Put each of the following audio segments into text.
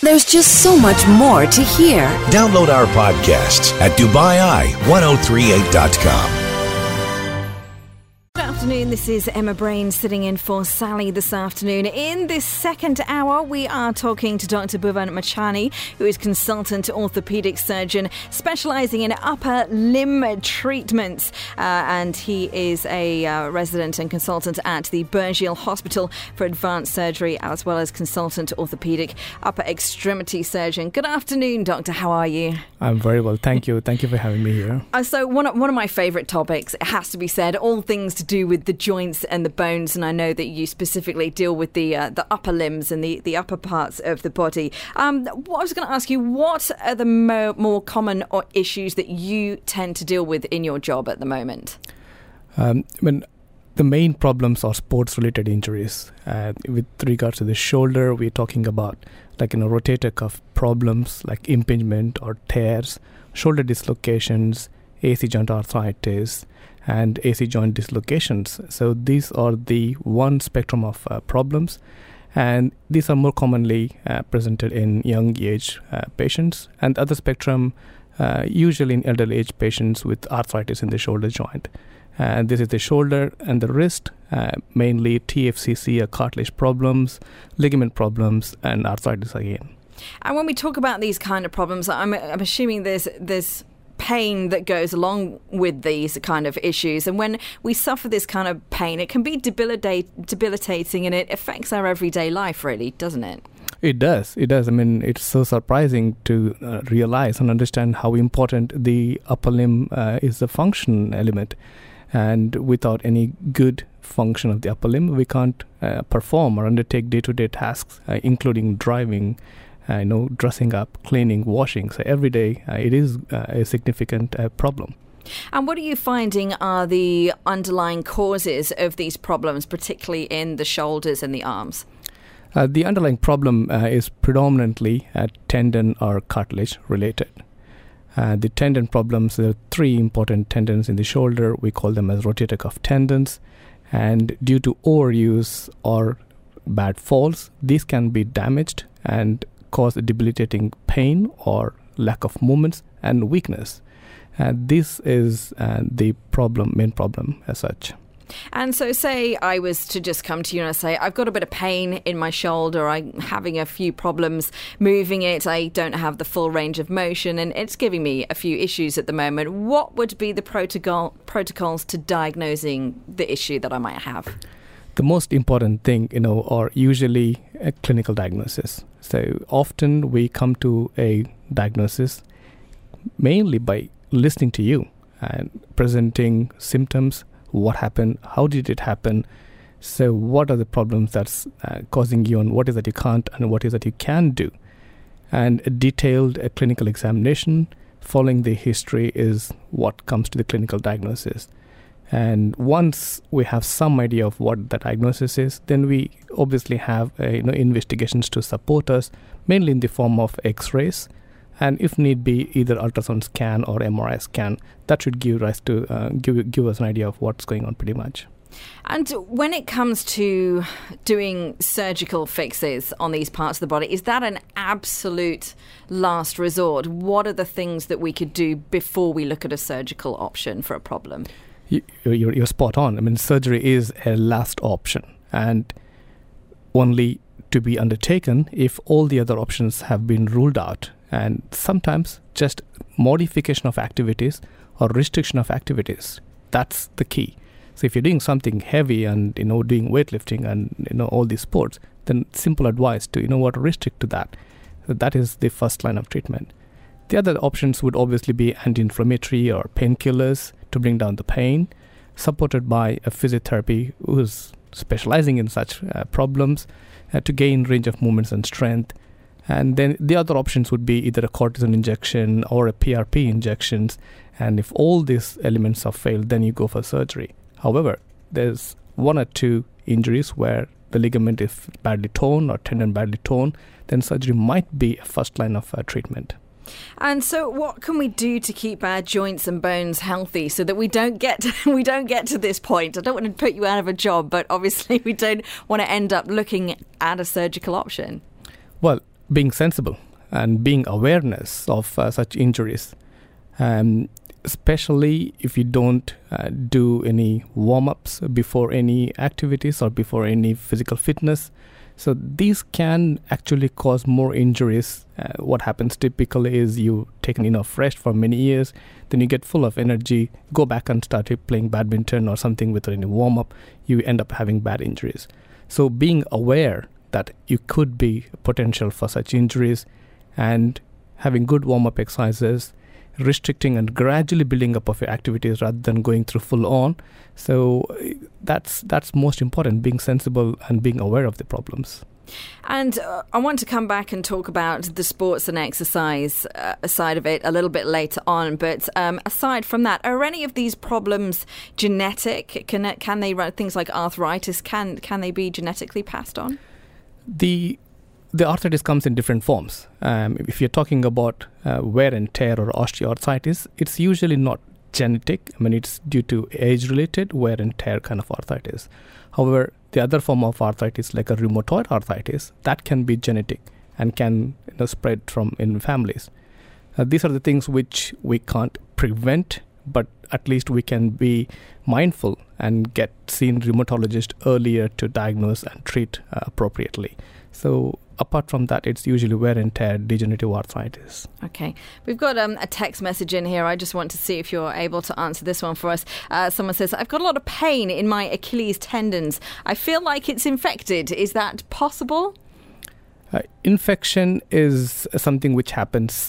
There's just so much more to hear. Download our podcasts at DubaiI1038.com. Good afternoon, this is Emma Brain sitting in for Sally this afternoon. In this second hour, we are talking to Dr. Bhuvan Machani, who is consultant orthopaedic surgeon specialising in upper limb treatments. And he is a resident and consultant at the Burjeel Hospital for Advanced Surgery, as well as consultant orthopaedic upper extremity surgeon. Good afternoon, Doctor. How are you? I'm very well, thank you. Thank you for having me here. So one of my favourite topics, it has to be said, all things to do with the joints and the bones, and I know that you specifically deal with the upper limbs and the upper parts of the body. What I was going to ask you, what are the more common issues that you tend to deal with in your job at the moment? The main problems are sports-related injuries. With regards to the shoulder, we're talking about rotator cuff problems like impingement or tears, shoulder dislocations, AC joint arthritis, and AC joint dislocations. So these are the one spectrum of problems, and these are more commonly presented in young age patients, and the other spectrum usually in elderly age patients with arthritis in the shoulder joint. This is the shoulder and the wrist, mainly TFCC or cartilage problems, ligament problems, and arthritis again. And when we talk about these kind of problems, I'm assuming there's pain that goes along with these kind of issues, and when we suffer this kind of pain, it can be debilitating, and it affects our everyday life, really, doesn't it? It does. It's so surprising to realize and understand how important the upper limb is a function element, and without any good function of the upper limb, we can't perform or undertake day-to-day tasks, including driving, dressing up, cleaning, washing. So every day it is a significant problem. And what are you finding are the underlying causes of these problems, particularly in the shoulders and the arms? The underlying problem is predominantly tendon or cartilage related. The tendon problems, there are three important tendons in the shoulder. We call them as rotator cuff tendons. And due to overuse or bad falls, these can be damaged and cause debilitating pain or lack of movements and weakness. This is the main problem as such. And so say I was to just come to you and I say, I've got a bit of pain in my shoulder, I'm having a few problems moving it, I don't have the full range of motion, and it's giving me a few issues at the moment. What would be the protocols to diagnosing the issue that I might have? The most important thing, are usually a clinical diagnosis. So often we come to a diagnosis mainly by listening to you and presenting symptoms. What happened? How did it happen? So what are the problems that's causing you, and what is that you can't, and what is that you can do? And a detailed clinical examination following the history is what comes to the clinical diagnosis. And once we have some idea of what the diagnosis is, then we obviously have investigations to support us, mainly in the form of X-rays, and if need be, either ultrasound scan or MRI scan. That should give rise to give us an idea of what's going on pretty much. And when it comes to doing surgical fixes on these parts of the body, is that an absolute last resort? What are the things that we could do before we look at a surgical option for a problem? You're spot on. Surgery is a last option, and only to be undertaken if all the other options have been ruled out. And sometimes just modification of activities or restriction of activities, that's the key. So if you're doing something heavy and doing weightlifting and all these sports, then simple advice to restrict to that. So that is the first line of treatment. The other options would obviously be anti-inflammatory or painkillers to bring down the pain, supported by a physiotherapy who's specializing in such problems to gain range of movements and strength. And then the other options would be either a cortisone injection or a PRP injections. And if all these elements have failed, then you go for surgery. However, there's one or two injuries where the ligament is badly torn or tendon badly torn, then surgery might be a first line of treatment. And so what can we do to keep our joints and bones healthy so that we don't get to this point? I don't want to put you out of a job, but obviously we don't want to end up looking at a surgical option. Well, being sensible and being awareness of such injuries, especially if you don't do any warm-ups before any activities or before any physical fitness. So these can actually cause more injuries. What happens typically is you taken enough rest for many years, then you get full of energy, go back and start playing badminton or something without any warm-up, you end up having bad injuries. So being aware that you could be potential for such injuries and having good warm-up exercises, restricting and gradually building up of your activities rather than going through full on. So that's most important, being sensible and being aware of the problems. And I want to come back and talk about the sports and exercise side of it a little bit later on. But aside from that, are any of these problems genetic? Can they run things like arthritis? Can they be genetically passed on? The arthritis comes in different forms. If you're talking about wear and tear or osteoarthritis, it's usually not genetic. I mean, it's due to age-related wear and tear kind of arthritis. However, the other form of arthritis, like a rheumatoid arthritis, that can be genetic and can spread from in families. These are the things which we can't prevent, but at least we can be mindful and get seen rheumatologist earlier to diagnose and treat appropriately. So apart from that, it's usually wear and tear, degenerative arthritis. Okay. We've got a text message in here. I just want to see if you're able to answer this one for us. Someone says, I've got a lot of pain in my Achilles tendons. I feel like it's infected. Is that possible? Infection is something which happens,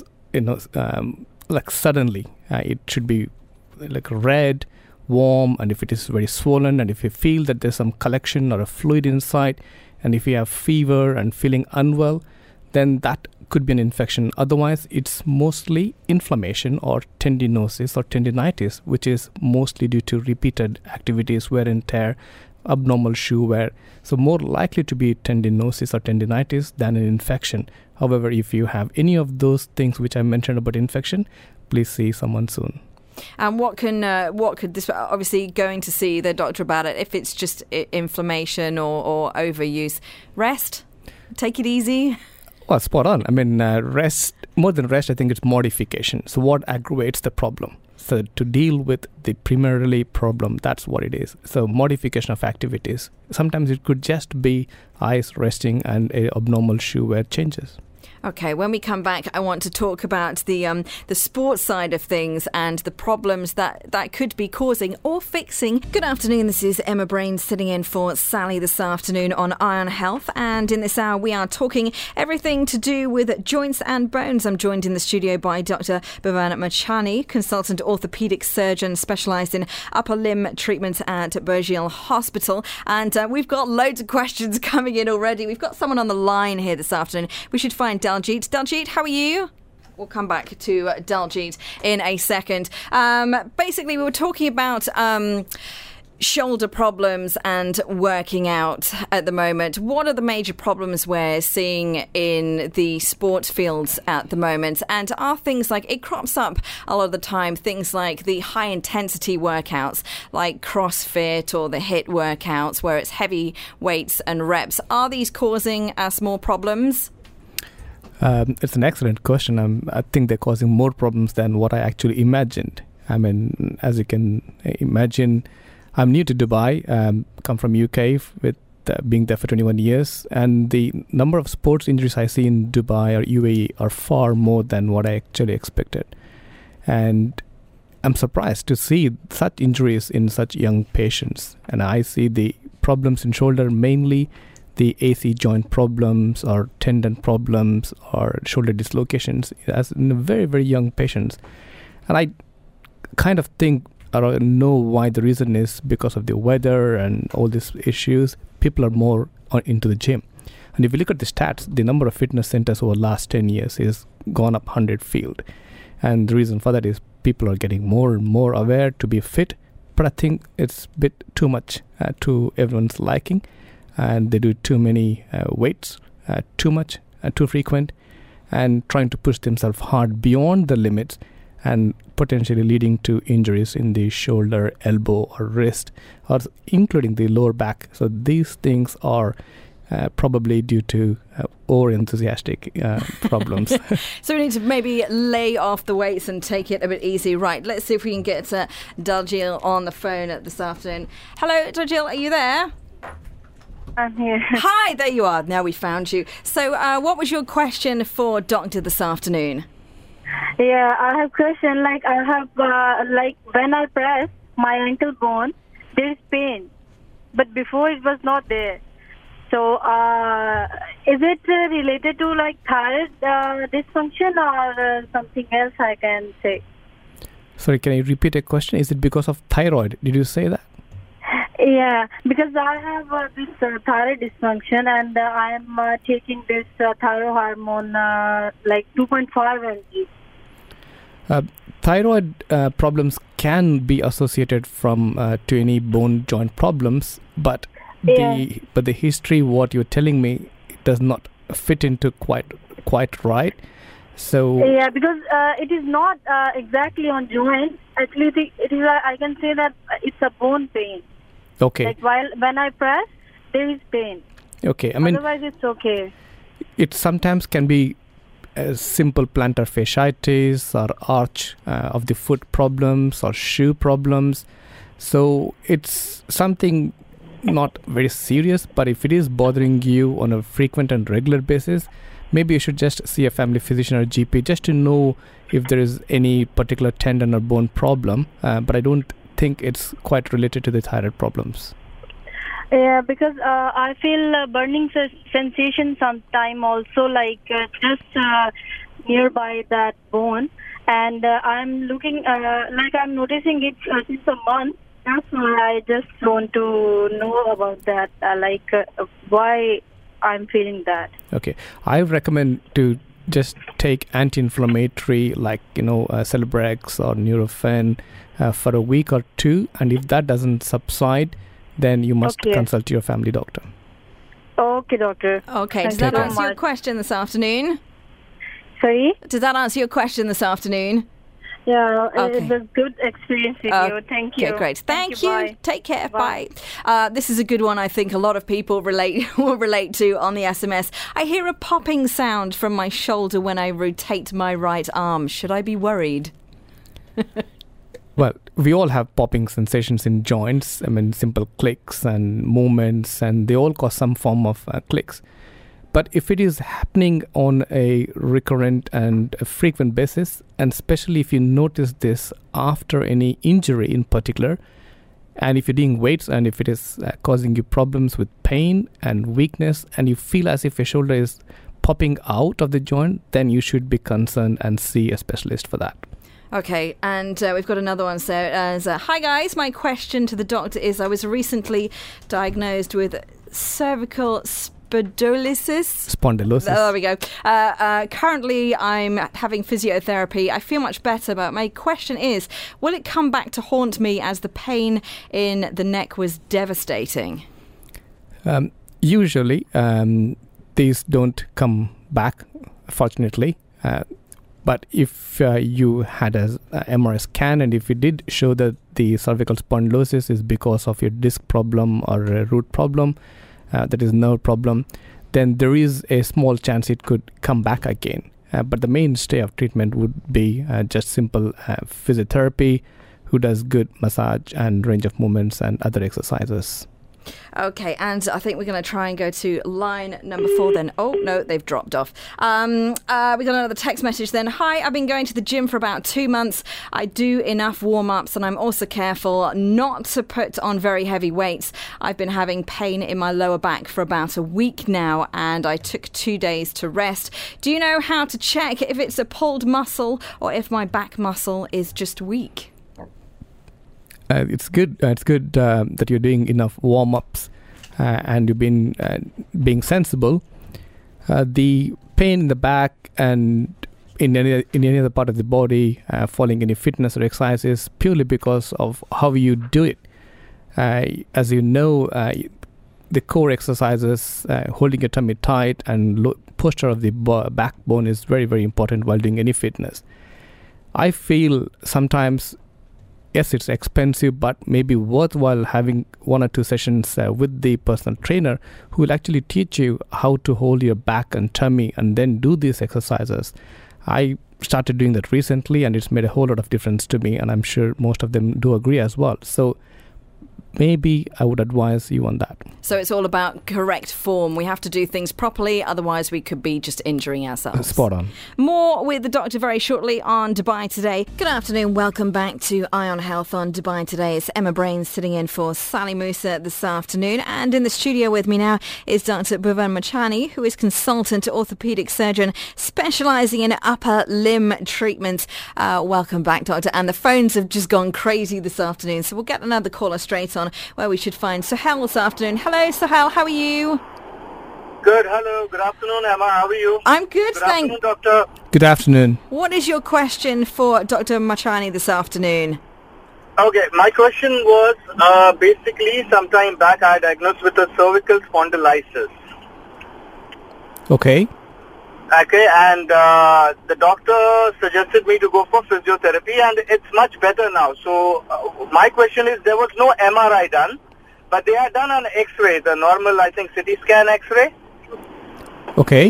like suddenly. It should be like red, warm, and if it is very swollen, and if you feel that there's some collection or a fluid inside, and if you have fever and feeling unwell, then that could be an infection. Otherwise, it's mostly inflammation or tendinosis or tendinitis, which is mostly due to repeated activities, wear and tear, abnormal shoe wear. So more likely to be tendinosis or tendinitis than an infection. However, if you have any of those things which I mentioned about infection, please see someone soon. And what could this, obviously going to see the doctor about it, if it's just inflammation or overuse, rest, take it easy. Well, spot on. I mean, rest, more than rest, I think it's modification. So what aggravates the problem? So to deal with the primarily problem, that's what it is. So modification of activities. Sometimes it could just be eyes resting and a abnormal shoe wear changes. Okay, when we come back, I want to talk about the sports side of things and the problems that could be causing or fixing. Good afternoon, this is Emma Brain sitting in for Sally this afternoon on Ion Health, and in this hour we are talking everything to do with joints and bones. I'm joined in the studio by Dr. Bhavan Machani, consultant orthopaedic surgeon specialised in upper limb treatment at Burjeel Hospital, and we've got loads of questions coming in already. We've got someone on the line here this afternoon. We should find Daljit. Daljit, how are you? We'll come back to Daljit in a second. Basically, we were talking about shoulder problems and working out at the moment. What are the major problems we're seeing in the sports fields at the moment? And are things like, it crops up a lot of the time, things like the high intensity workouts like CrossFit or the HIIT workouts where it's heavy weights and reps. Are these causing us more problems? It's an excellent question. I think they're causing more problems than what I actually imagined. I mean, as you can imagine, I'm new to Dubai, come from UK with being there for 21 years, and the number of sports injuries I see in Dubai or UAE are far more than what I actually expected. And I'm surprised to see such injuries in such young patients. And I see the problems in shoulder mainly the AC joint problems or tendon problems or shoulder dislocations as in very, very young patients. And I kind of think or know why the reason is because of the weather and all these issues. People are more into the gym. And if you look at the stats, the number of fitness centers over the last 10 years is gone up 100-fold. And the reason for that is people are getting more and more aware to be fit. But I think it's a bit too much to everyone's liking. And they do too many weights, too much, too frequent, and trying to push themselves hard beyond the limits and potentially leading to injuries in the shoulder, elbow, or wrist, or including the lower back. So these things are probably due to over-enthusiastic problems. So we need to maybe lay off the weights and take it a bit easy. Right, let's see if we can get Darjil on the phone this afternoon. Hello, Darjil, are you there? I'm here. Hi, there you are. Now we found you. So what was your question for Doctor this afternoon? Yeah, I have question. Like I have, when I press my ankle bone, there is pain, but before it was not there. So is it related to like thyroid dysfunction or something else? I can say. Sorry, can you repeat a question? Is it because of thyroid? Did you say that? Yeah, because I have this thyroid dysfunction, and I am taking this thyroid hormone like 2.5 mg. Thyroid problems can be associated from to any bone joint problems, but the history, what you're telling me, does not fit into quite right. So yeah, because it is not exactly on joint. Actually, it is. I can say that it's a bone pain. Okay. Like when I press, there is pain. Okay, I mean, otherwise it's okay. It sometimes can be simple plantar fasciitis or arch of the foot problems or shoe problems. So it's something not very serious, but if it is bothering you on a frequent and regular basis, maybe you should just see a family physician or GP just to know if there is any particular tendon or bone problem. But I don't think it's quite related to the thyroid problems. Yeah, because I feel burning sensation sometime also, like just nearby that bone, and I'm looking like I'm noticing it since a month. That's why I just want to know about that, why I'm feeling that. Okay, I recommend to just take anti-inflammatory like Celebrex or Nurofen for a week or two, and if that doesn't subside, then you must consult your family doctor. Okay, doctor. Okay, does that answer your question this afternoon? Sorry? Does that answer your question this afternoon? Yeah, it was good experience with you. Thank you. Okay, great. Thank you. Bye. Take care. Bye. This is a good one. I think a lot of people will relate to on the SMS. I hear a popping sound from my shoulder when I rotate my right arm. Should I be worried? Well, we all have popping sensations in joints. I mean, simple clicks and movements, and they all cause some form of clicks. But if it is happening on a recurrent and a frequent basis, and especially if you notice this after any injury in particular, and if you're doing weights and if it is causing you problems with pain and weakness, and you feel as if your shoulder is popping out of the joint, then you should be concerned and see a specialist for that. Okay, and we've got another one. So, hi guys, my question to the doctor is: I was recently diagnosed with cervical spondylosis. There we go. Currently, I'm having physiotherapy. I feel much better, but my question is: will it come back to haunt me as the pain in the neck was devastating? Usually, these don't come back, fortunately. But if you had an MRI scan and if it did show that the cervical spondylosis is because of your disc problem or a root problem, that is nerve problem, then there is a small chance it could come back again. But the mainstay of treatment would be just simple physiotherapy, who does good massage and range of movements and other exercises. Okay, and I think we're going to try and go to line number 4 then. Oh, no, they've dropped off. We got another text message then. Hi, I've been going to the gym for about 2 months. I do enough warm-ups and I'm also careful not to put on very heavy weights. I've been having pain in my lower back for about a week now and I took 2 days to rest. Do you know how to check if it's a pulled muscle or if my back muscle is just weak? It's good. It's good that you're doing enough warm-ups and you've been being sensible. The pain in the back and in any other part of the body, following any fitness or exercise, is purely because of how you do it. As you know, the core exercises, holding your tummy tight and posture of the backbone is very, very important while doing any fitness. I feel sometimes yes, it's expensive, but maybe worthwhile having 1 or 2 sessions with the personal trainer who will actually teach you how to hold your back and tummy and then do these exercises. I started doing that recently, and it's made a whole lot of difference to me, and I'm sure most of them do agree as well. So maybe I would advise you on that. So it's all about correct form. We have to do things properly, otherwise we could be just injuring ourselves. Spot on. More with the doctor very shortly on Dubai Today. Good afternoon. Welcome back to Eye on Health on Dubai Today. It's Emma Brains sitting in for Sally Musa this afternoon. And in the studio with me now is Dr. Bhuvan Machani, who is consultant orthopaedic surgeon specialising in upper limb treatments. Welcome back, doctor. And the phones have just gone crazy this afternoon, so we'll get another caller straight on where we should find Sahel this afternoon. Hello, Sahel. How are you? Good. Hello. Good afternoon, Emma. How are you? I'm good, Good afternoon, Doctor. Good afternoon. What is your question for Dr. Machani this afternoon? Okay. My question was basically sometime back I diagnosed with a cervical spondylitis. Okay. Okay, and the doctor suggested me to go for physiotherapy, and it's much better now. So my question is, there was no MRI done, but they had done an X-ray, the normal, I think, CT scan X-ray. Okay.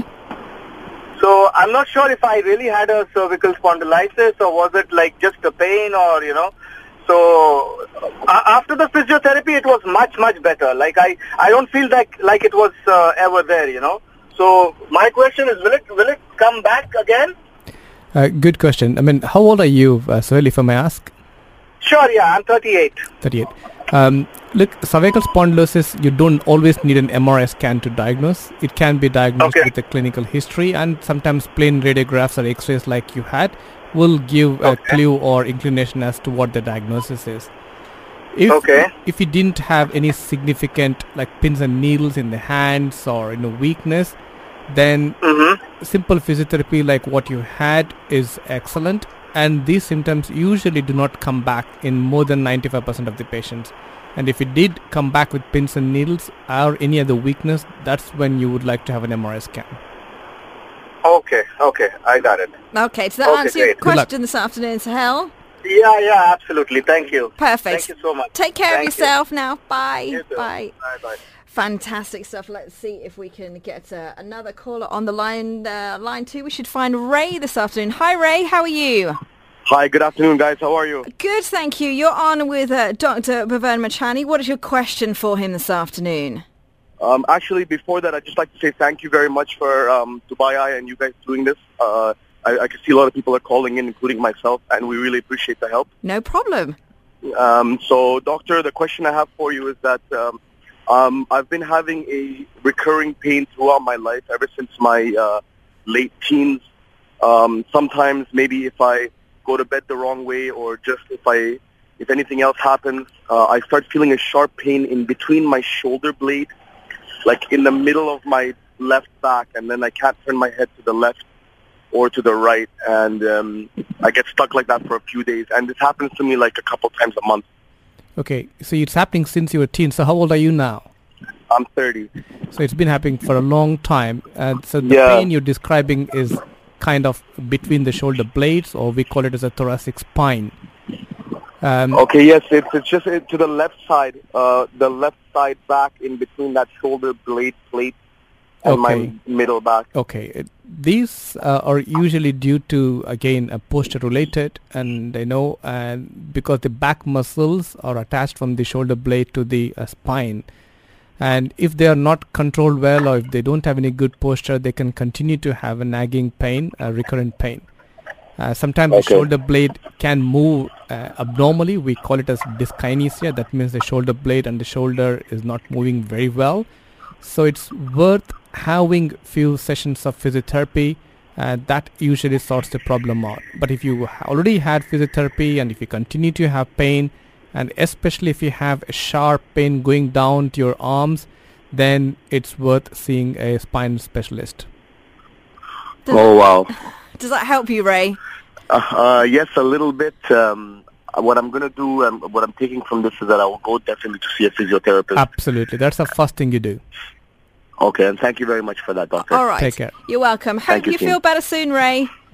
So I'm not sure if I really had a cervical spondylitis, or was it like just a pain, or, you know. So after the physiotherapy, it was much, much better. Like I don't feel like it was ever there, you know. So my question is, will it come back again? Good question. I mean, how old are you, Sahel, if I may ask? Sure, yeah, I'm 38. 38. Look, cervical spondylosis, you don't always need an MRI scan to diagnose. It can be diagnosed with a clinical history, and sometimes plain radiographs or X-rays like you had will give a clue or inclination as to what the diagnosis is. If you didn't have any significant like pins and needles in the hands or weakness, then simple physiotherapy like what you had is excellent, and these symptoms usually do not come back in more than 95% of the patients. And if it did come back with pins and needles or any other weakness, that's when you would like to have an MRI scan. Okay, I got it. Okay, so that answers your question this afternoon, Sahel? Yeah, absolutely. Thank you. Perfect. Thank you so much. Take care of yourself now. Bye. You too. Bye. Bye. Fantastic stuff. Let's see if we can get another caller on the line. Line 2. We should find Ray this afternoon. Hi, Ray. How are you? Hi. Good afternoon, guys. How are you? Good, thank you. You're on with Dr. Bhuvan Machani. What is your question for him this afternoon? Actually, before that, I'd just like to say thank you very much for Dubai Eye and you guys doing this. I can see a lot of people are calling in, including myself, and we really appreciate the help. No problem. So, Doctor, the question I have for you is that I've been having a recurring pain throughout my life ever since my late teens. Sometimes maybe if I go to bed the wrong way or just if anything else happens, I start feeling a sharp pain in between my shoulder blade, like in the middle of my left back, and then I can't turn my head to the left or to the right, and I get stuck like that for a few days, and this happens to me like a couple times a month. Okay, so it's happening since you were teen. So how old are you now? I'm 30. So it's been happening for a long time, and so the pain you're describing is kind of between the shoulder blades, or we call it as a thoracic spine. Okay, yes, it's just to the left side back in between that shoulder blade plate and my middle back. Okay, these are usually due to, again, posture related, and because the back muscles are attached from the shoulder blade to the spine, and if they are not controlled well, or if they don't have any good posture, they can continue to have a nagging pain, a recurrent pain. Sometimes the shoulder blade can move abnormally. We call it as dyskinesia. That means the shoulder blade and the shoulder is not moving very well. So it's worth having few sessions of physiotherapy. That usually sorts the problem out. But if you already had physiotherapy and if you continue to have pain, and especially if you have a sharp pain going down to your arms, then it's worth seeing a spine specialist. Oh, wow. Does that help you, Ray? Yes, a little bit. What I'm going to do and what I'm taking from this is that I will go definitely to see a physiotherapist. Absolutely. That's the first thing you do. Okay, and thank you very much for that, Doctor. All right. Take care. You're welcome. Hope you feel better soon, Ray.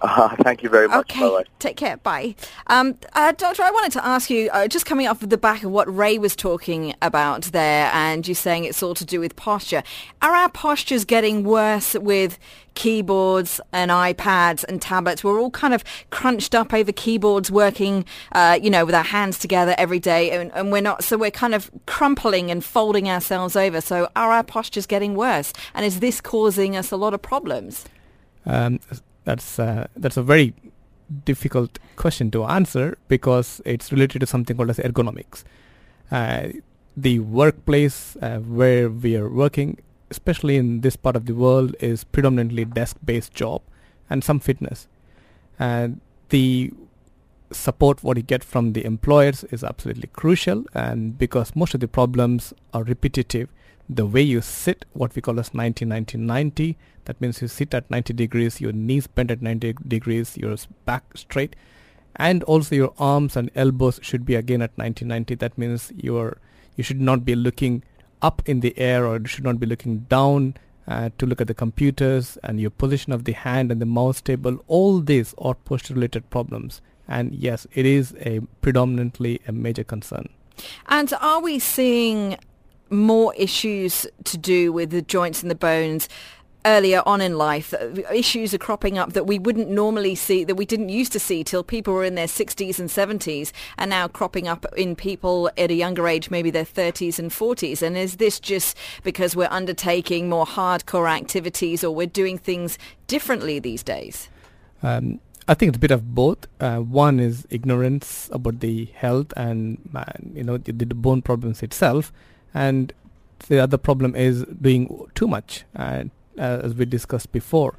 Thank you very much. Okay, Bye-bye. take care. Bye. Doctor, I wanted to ask you, just coming off the back of what Ray was talking about there, and you saying it's all to do with posture. Are our postures getting worse with keyboards and iPads and tablets? We're all kind of crunched up over keyboards, working, with our hands together every day, and we're kind of crumpling and folding ourselves over. So are our postures getting worse? And is this causing us a lot of problems? That's a very difficult question to answer because it's related to something called as ergonomics. The workplace where we are working, especially in this part of the world, is predominantly desk-based job and some fitness. And the support what you get from the employers is absolutely crucial, and because most of the problems are repetitive, the way you sit, what we call as 90-90-90, that means you sit at 90 degrees, your knees bent at 90 degrees, your back straight, and also your arms and elbows should be again at 90-90. That means you should not be looking up in the air, or you should not be looking down to look at the computers, and your position of the hand and the mouse table. All these are posture-related problems, and yes, it is predominantly a major concern. And are we seeing more issues to do with the joints and the bones earlier on in life? Issues are cropping up that we wouldn't normally see, that we didn't used to see till people were in their 60s and 70s, and now cropping up in people at a younger age, maybe their 30s and 40s. And is this just because we're undertaking more hardcore activities, or we're doing things differently these days? I think it's a bit of both. One is ignorance about the health and the bone problems itself, and the other problem is doing too much, as we discussed before.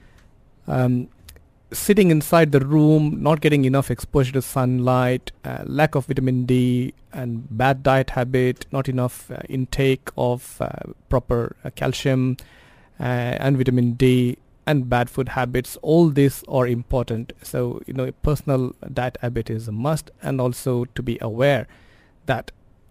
Sitting inside the room, not getting enough exposure to sunlight, lack of vitamin D, and bad diet habit, not enough intake of proper calcium and vitamin D, and bad food habits. All these are important. So, a personal diet habit is a must, and also to be aware that,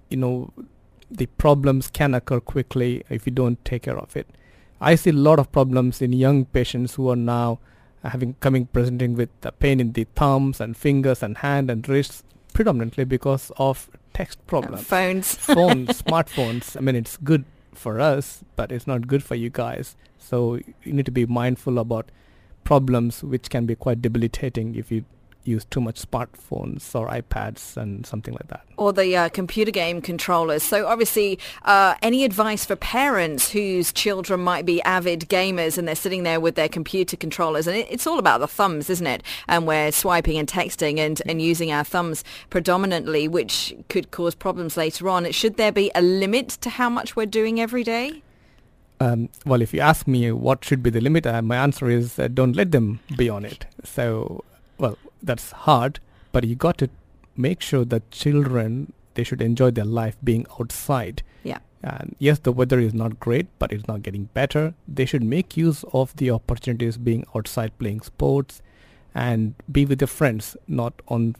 the problems can occur quickly if you don't take care of it. I see a lot of problems in young patients who are now presenting with pain in the thumbs and fingers and hand and wrists, predominantly because of text problems. Smartphones. I mean, it's good for us, but it's not good for you guys. So you need to be mindful about problems which can be quite debilitating if you use too much smartphones or iPads and something like that. Or the computer game controllers. So obviously, any advice for parents whose children might be avid gamers and they're sitting there with their computer controllers, and it's all about the thumbs, isn't it? And we're swiping and texting and using our thumbs predominantly, which could cause problems later on. Should there be a limit to how much we're doing every day? Well, if you ask me what should be the limit, my answer is don't let them be on it. So, well, that's hard, but you got to make sure that children, they should enjoy their life being outside. Yeah. And yes, the weather is not great, but it's not getting better. They should make use of the opportunities being outside playing sports and be with their friends, not on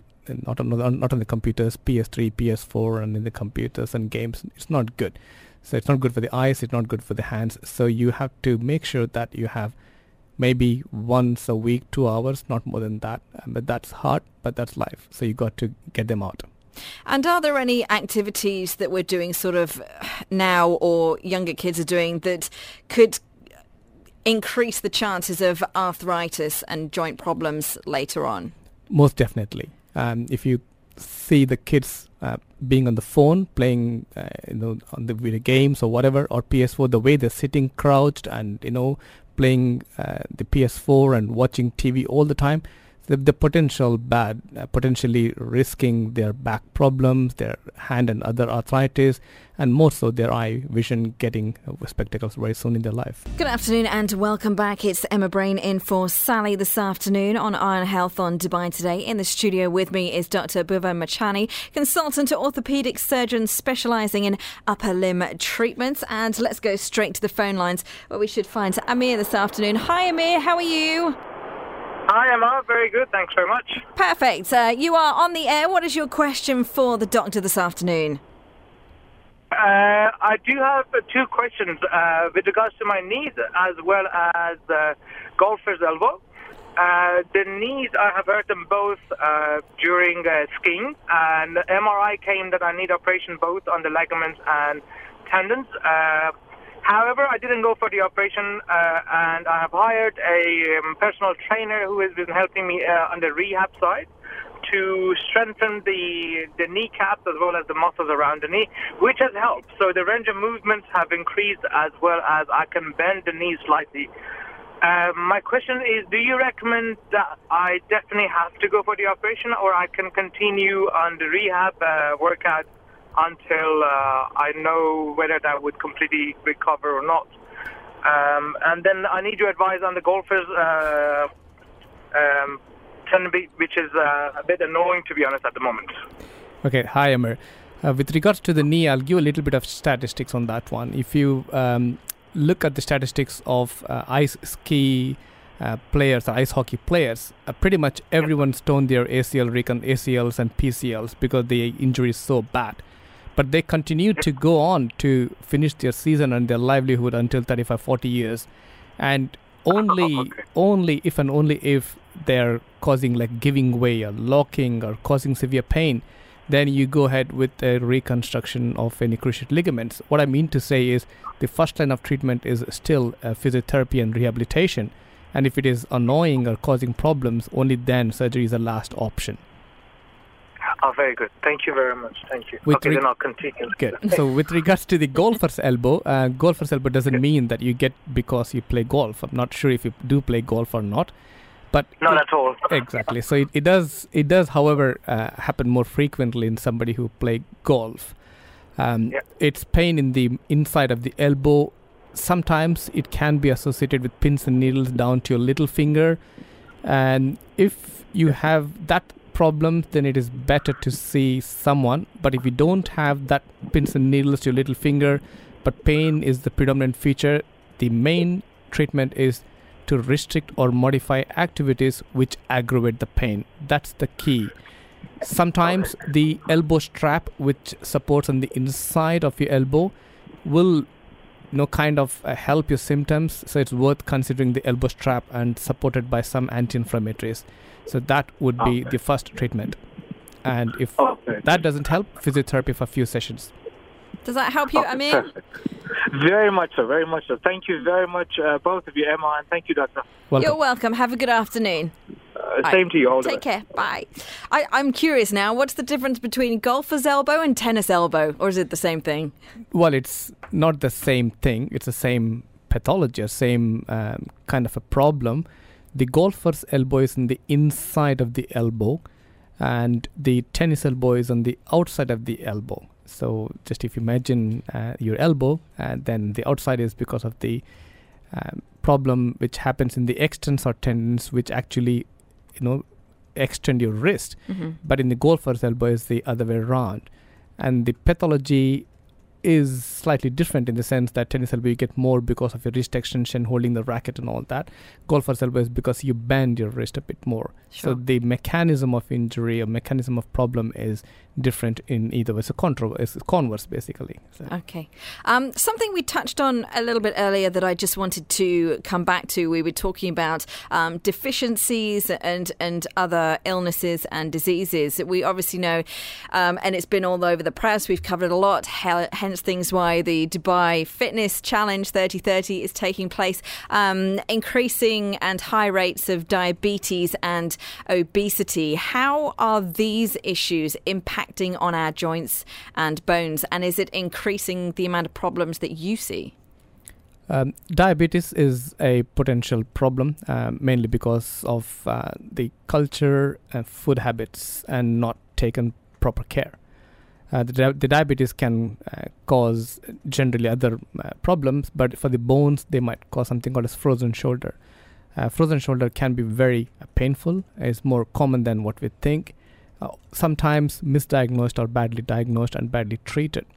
the computers, PS3, PS4, and in the computers and games. It's not good. So it's not good for the eyes, it's not good for the hands. So you have to make sure that you have maybe once a week, 2 hours, not more than that. But that's hard, but that's life. So you got to get them out. And are there any activities that we're doing sort of now, or younger kids are doing, that could increase the chances of arthritis and joint problems later on? Most definitely. If you see the kids being on the phone, playing on the video games or whatever, or PS4, the way they're sitting crouched and playing the PS4 and watching TV all the time, the potential bad, potentially risking their back problems, their hand and other arthritis, and more so their eye vision, getting spectacles very soon in their life. Good afternoon and welcome back. It's Emma Brain in for Sally this afternoon on Iron Health on Dubai Today. In the studio with me is Dr. Bhuvan Machani, consultant orthopaedic surgeon specialising in upper limb treatments. And let's go straight to the phone lines where we should find Amir this afternoon. Hi Amir, how are you? Hi Emma, very good, thanks very much. Perfect. You are on the air. What is your question for the doctor this afternoon? I do have two questions with regards to my knees as well as golfer's elbow. The knees, I have hurt them both during skiing, and the MRI came that I need operation both on the ligaments and tendons. However, I didn't go for the operation, and I have hired a personal trainer who has been helping me on the rehab side to strengthen the kneecaps as well as the muscles around the knee, which has helped. So the range of movements have increased, as well as I can bend the knee slightly. My question is, do you recommend that I definitely have to go for the operation, or I can continue on the rehab workout until I know whether that would completely recover or not? And then I need your advice on the golfers which is a bit annoying, to be honest, at the moment. Okay, hi Amir. With regards to the knee, I'll give a little bit of statistics on that one. If you look at the statistics of ice ski players, ice hockey players, pretty much everyone's torn their ACLs and PCLs because the injury is so bad. But they continue to go on to finish their season and their livelihood until 35, 40 years. And only if they're causing like giving way or locking or causing severe pain, then you go ahead with a reconstruction of any cruciate ligaments. What I mean to say is the first line of treatment is still physiotherapy and rehabilitation. And if it is annoying or causing problems, only then surgery is the last option. Oh, very good. Thank you very much. Thank you. Then I'll continue. Good. So with regards to the golfer's elbow doesn't mean that you get because you play golf. I'm not sure if you do play golf or not. But not at all. Exactly. So it does, however, happen more frequently in somebody who play golf. It's pain in the inside of the elbow. Sometimes it can be associated with pins and needles down to your little finger. And if you have that problem, then it is better to see someone. But if you don't have that pins and needles to your little finger, but pain is the predominant feature, the main treatment is to restrict or modify activities which aggravate the pain. That's the key. Sometimes the elbow strap, which supports on the inside of your elbow, will help your symptoms. So it's worth considering the elbow strap and supported by some anti-inflammatories. So that would be the first treatment. And if that doesn't help, physiotherapy for a few sessions. Does that help you, Amir? Perfect. Very much so, very much so. Thank you very much, both of you, Emma, and thank you, Doctor. Welcome. You're welcome. Have a good afternoon. Same to you. All Take care. Bye. I'm curious now, what's the difference between golfer's elbow and tennis elbow? Or is it the same thing? Well, it's not the same thing. It's the same pathology, same kind of a problem. The golfer's elbow is in the inside of the elbow, and the tennis elbow is on the outside of the elbow. So just if you imagine your elbow, then the outside is because of the problem which happens in the extensor tendons, which actually, extend your wrist. Mm-hmm. But in the golfer's elbow is the other way around. And the pathology is slightly different in the sense that tennis elbow you get more because of your wrist extension, holding the racket and all that. Golfer's elbow is because you bend your wrist a bit more. Sure. So the mechanism of injury or mechanism of problem is different in either way. It's converse basically. So. Okay. Something we touched on a little bit earlier that I just wanted to come back to. We were talking about deficiencies and other illnesses and diseases. We obviously know, and it's been all over the press, we've covered a lot, hence things why the Dubai Fitness Challenge 3030 is taking place, increasing and high rates of diabetes and obesity. How are these issues impacting on our joints and bones, and is it increasing the amount of problems that you see? Diabetes is a potential problem, mainly because of the culture and food habits and not taken proper care. The diabetes can cause generally other problems, but for the bones, they might cause something called as frozen shoulder. Frozen shoulder can be very painful. It's more common than what we think. Sometimes misdiagnosed or badly diagnosed and badly treated.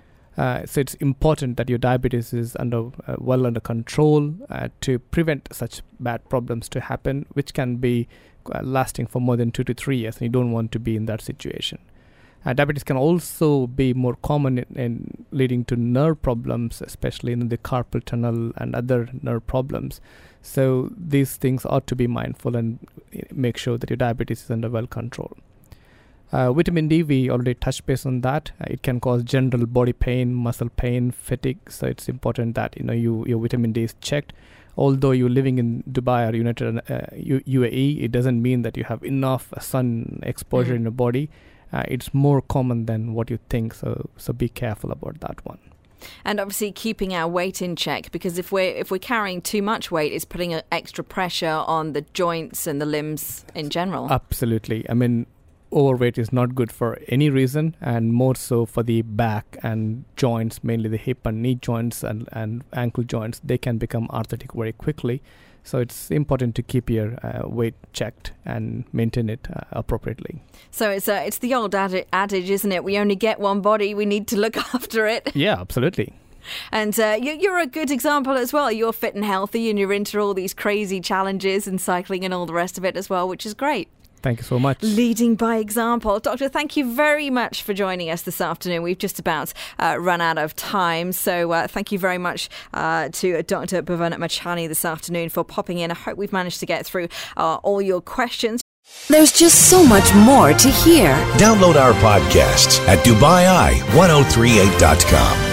So it's important that your diabetes is well under control to prevent such bad problems to happen, which can be lasting for more than 2 to 3 years, and you don't want to be in that situation. Diabetes can also be more common in leading to nerve problems, especially in the carpal tunnel and other nerve problems. So these things ought to be mindful and make sure that your diabetes is under well control. Vitamin D, we already touched base on that. It can cause general body pain, muscle pain, fatigue. So it's important that your vitamin D is checked. Although you're living in Dubai or UAE, it doesn't mean that you have enough sun exposure in your body. It's more common than what you think. So be careful about that one. And obviously keeping our weight in check, because if we're carrying too much weight, it's putting extra pressure on the joints and the limbs in general. Absolutely. I mean, overweight is not good for any reason, and more so for the back and joints, mainly the hip and knee joints and ankle joints. They can become arthritic very quickly. So it's important to keep your weight checked and maintain it appropriately. So it's the old adage, isn't it? We only get one body. We need to look after it. Yeah, absolutely. And you're a good example as well. You're fit and healthy, and you're into all these crazy challenges and cycling and all the rest of it as well, which is great. Thank you so much. Leading by example. Doctor, thank you very much for joining us this afternoon. We've just about run out of time. So thank you very much to Dr. Bhuvan Machani this afternoon for popping in. I hope we've managed to get through all your questions. There's just so much more to hear. Download our podcasts at DubaiEye1038.com.